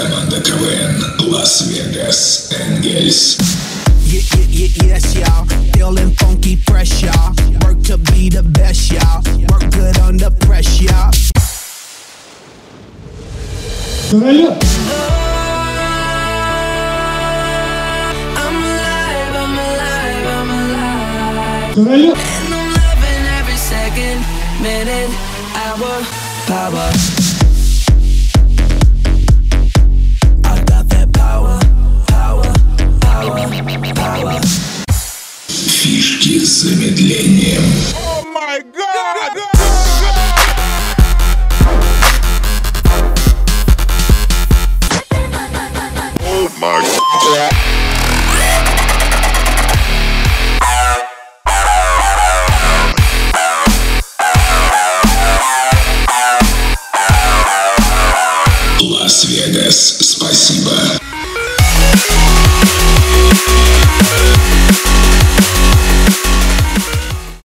Команда КВН Лас-Вегас Энгельс. Yes, y'all. Feeling funky, fresh, y'all. Work to be the best, y'all. Work good under pressure, y'all. Королёв! Королёв! And I'm loving every second, minute, hour, power. I got that power, power, power, power. Фишки с замедлением. Oh my God! Oh my God! Лас-Вегас, спасибо.